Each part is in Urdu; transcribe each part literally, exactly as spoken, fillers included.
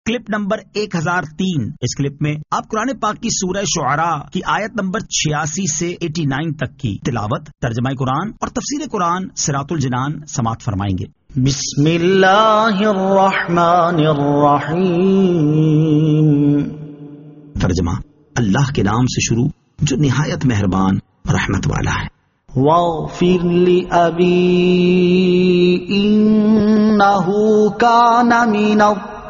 کلپ نمبر ایک ہزار تین. اس کلپ میں آپ قرآن پاک کی سورہ شعراء کی آیت نمبر چھیاسی سے نناسی تک کی تلاوت، ترجمہ قرآن اور تفسیر قرآن صراط الجنان سماعت فرمائیں گے. بسم اللہ الرحمن الرحیم. ترجمہ: اللہ کے نام سے شروع جو نہایت مہربان رحمت والا ہے. واغفر لأبی انہ کان من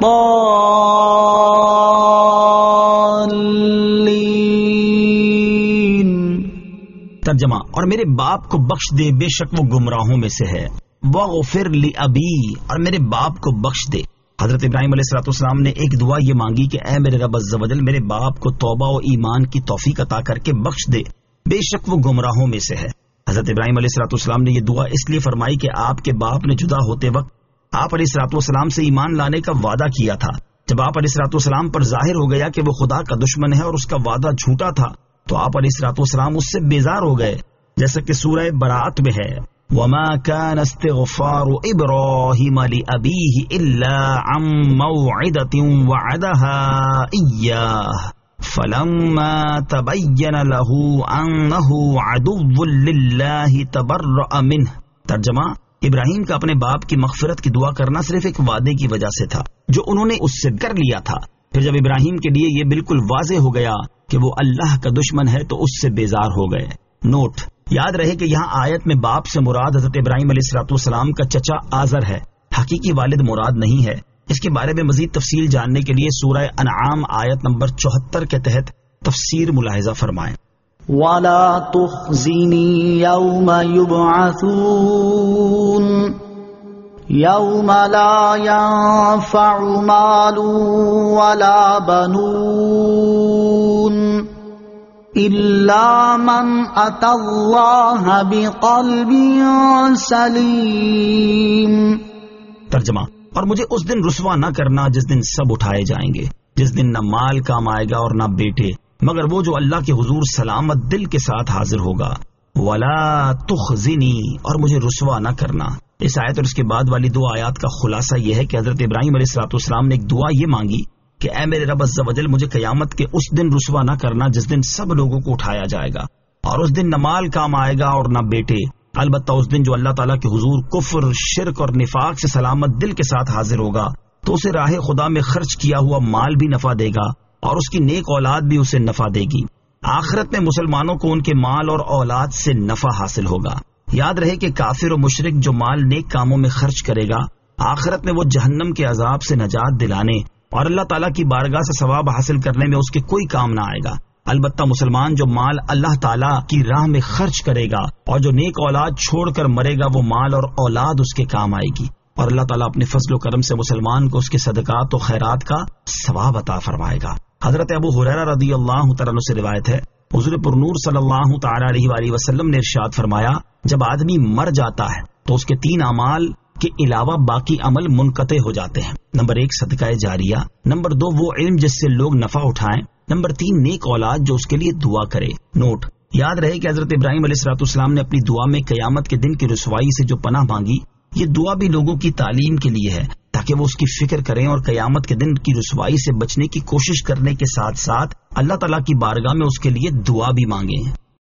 الضالین. ترجمہ: اور میرے باپ کو بخش دے، بے شک وہ گمراہوں میں سے ہے. واغفر لأبی، اور میرے باپ کو بخش دے. حضرت ابراہیم علیہ الصلوۃ والسلام نے ایک دعا یہ مانگی کہ اے میرے رب عز و جل میرے باپ کو توبہ و ایمان کی توفیق عطا کر کے بخش دے، بے شک وہ گمراہوں میں سے ہے. حضرت ابراہیم علیہ الصلوۃ والسلام نے یہ دعا اس لیے فرمائی کہ آپ کے باپ نے جدا ہوتے وقت آپ علیہ الصلوۃ والسلام سے ایمان لانے کا وعدہ کیا تھا. جب آپ علیہ الصلوۃ والسلام پر ظاہر ہو گیا کہ وہ خدا کا دشمن ہے اور اس کا وعدہ جھوٹا تھا تو آپ علیہ الصلوۃ والسلام اس سے بیزار ہو گئے، جیسا کہ سورہ براءت میں ہے: وما كان استغفار ابراہیم لأبیہ الا عن موعدۃ وعدها ایاہ فلما تبین له انہ عدو للہ تبرأ منہ. ترجمہ: ابراہیم کا اپنے باپ کی مغفرت کی دعا کرنا صرف ایک وعدے کی وجہ سے تھا جو انہوں نے اس سے کر لیا تھا. پھر جب ابراہیم کے لیے یہ بالکل واضح ہو گیا کہ وہ اللہ کا دشمن ہے تو اس سے بیزار ہو گئے. نوٹ: یاد رہے کہ یہاں آیت میں باپ سے مراد حضرت ابراہیم علیہ الصلوۃ والسلام کا چچا آزر ہے، حقیقی والد مراد نہیں ہے. اس کے بارے میں مزید تفصیل جاننے کے لیے سورہ انعام آیت نمبر چوہتر کے تحت تفسیر ملاحظہ فرمائیں. وَلَا تُخْزِنِي يَوْمَ يُبْعَثُونَ يَوْمَ لَا يَنفَعُ مَالٌ وَلَا بَنُونَ إِلَّا مَنْ أَتَى اللَّهَ بِقَلْبٍ سَلِيمٍ. ترجمہ: اور مجھے اس دن رسوا نہ کرنا جس دن سب اٹھائے جائیں گے، جس دن نہ مال کام آئے گا اور نہ بیٹے، مگر وہ جو اللہ کے حضور سلامت دل کے ساتھ حاضر ہوگا. وَلَا تُخْزِنِي، اور مجھے رسوا نہ کرنا. اس آیت اور اس کے بعد والی دو آیات کا خلاصہ یہ ہے کہ حضرت ابراہیم علیہ الصلوۃ والسلام نے ایک دعا یہ مانگی کہ اے میرے رب عز و جل مجھے قیامت کے اس دن رسوا نہ کرنا جس دن سب لوگوں کو اٹھایا جائے گا، اور اس دن نہ مال کام آئے گا اور نہ بیٹے، البتہ اس دن جو اللہ تعالیٰ کے حضور کفر، شرک اور نفاق سے سلامت دل کے ساتھ حاضر ہوگا تو اسے راہ خدا میں خرچ کیا ہوا مال بھی نفع دے گا اور اس کی نیک اولاد بھی اسے نفع دے گی. آخرت میں مسلمانوں کو ان کے مال اور اولاد سے نفع حاصل ہوگا. یاد رہے کہ کافر و مشرک جو مال نیک کاموں میں خرچ کرے گا آخرت میں وہ جہنم کے عذاب سے نجات دلانے اور اللہ تعالیٰ کی بارگاہ سے ثواب حاصل کرنے میں اس کے کوئی کام نہ آئے گا. البتہ مسلمان جو مال اللہ تعالیٰ کی راہ میں خرچ کرے گا اور جو نیک اولاد چھوڑ کر مرے گا وہ مال اور اولاد اس کے کام آئے گی، اور اللہ تعالیٰ اپنے فضل و کرم سے مسلمان کو اس کے صدقات و خیرات کا ثواب عطا فرمائے گا. حضرت ابو ہریرہ رضی اللہ تعالیٰ عنہ سے روایت ہے، حضور پرنور صلی اللہ تعالیٰ علیہ وآلہ وسلم نے ارشاد فرمایا: جب آدمی مر جاتا ہے تو اس کے تین اعمال کے علاوہ باقی عمل منقطع ہو جاتے ہیں. نمبر ایک صدقہ جاریہ، نمبر دو وہ علم جس سے لوگ نفع اٹھائیں، نمبر تین نیک اولاد جو اس کے لیے دعا کرے. نوٹ: یاد رہے کہ حضرت ابراہیم علیہ الصلوۃ والسلام نے اپنی دعا میں قیامت کے دن کی رسوائی سے جو پناہ مانگی، یہ دعا بھی لوگوں کی تعلیم کے لیے ہے تاکہ وہ اس کی فکر کریں اور قیامت کے دن کی رسوائی سے بچنے کی کوشش کرنے کے ساتھ ساتھ اللہ تعالیٰ کی بارگاہ میں اس کے لیے دعا بھی مانگیں.